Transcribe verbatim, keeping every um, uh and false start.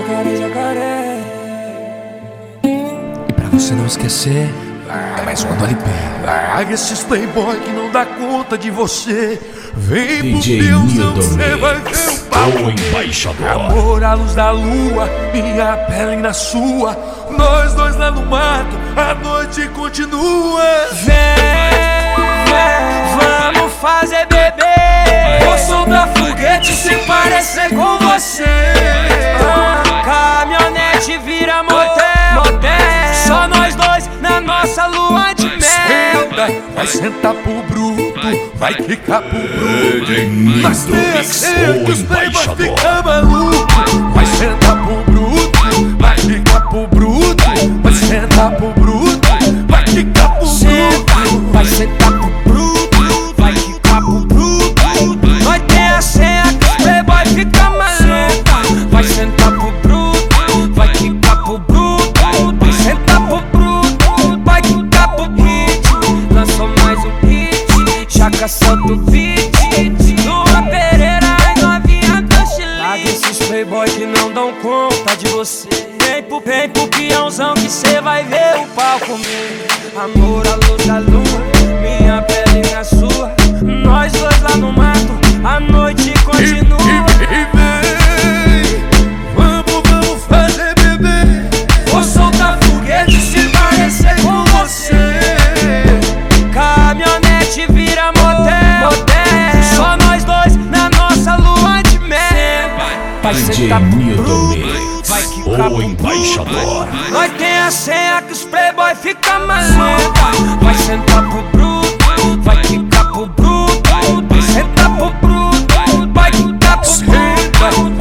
jacaré, jacaré. E pra você não esquecer, é mais uma do L P. Larga esses playboy que não dá conta de você. Vem D pro J Deusão que Nildo cê vai Mix, ver o pau. o embaixador. Amor à luz da lua, minha pele na sua. Nós dois lá no mato, a noite continua. Vem, vem, vamos fazer bebê. Vou soltar foguete se parecer com você. Ah, caminhonete vira motel, motel. Só nós dois na nossa lua de mel. Vai sentar pro bruto, vai quicar pro bruto. D J Nós Nildo tem a Mix, cena que o os play vai embaixador. ficar maluco. Vai sentar pro bruto, vai quicar pro bruto. Vai sentar pro bruto, vai quicar pro bruto. Vai sentar pro bruto, vai quicar pro bruto. Nós tem a senha que os playboy fica maluco. Vai sentar pro bruto, vai quicar pro bruto. Vai sentar pro bruto, vai quicar pro bruto. Lançou mais um hit, Chaka solta o beat. Lua Pereira e novinha do Chile. Larga esses playboy que não dão conta de você. Vem pro, vem pro peãozão que cê vai ver o pau comer. Amor à luz da lua, minha pele na sua. Nós dois lá no mato, a noite continua. E, e, e vem, vamos, vamos fazer bebê. Vou soltar foguete se parecer com você. Caminhonete vira motel, motel. Só nós dois na nossa lua de mel. Vai D J sentar pro Nildo bruto, Mix, vai quicar o pro embaixador. bruto. Nós tem a senha que os playboy fica maluco. Vai sentar pro bruto, vai quicar pro bruto. Vai sentar pro bruto, vai quicar pro bruto.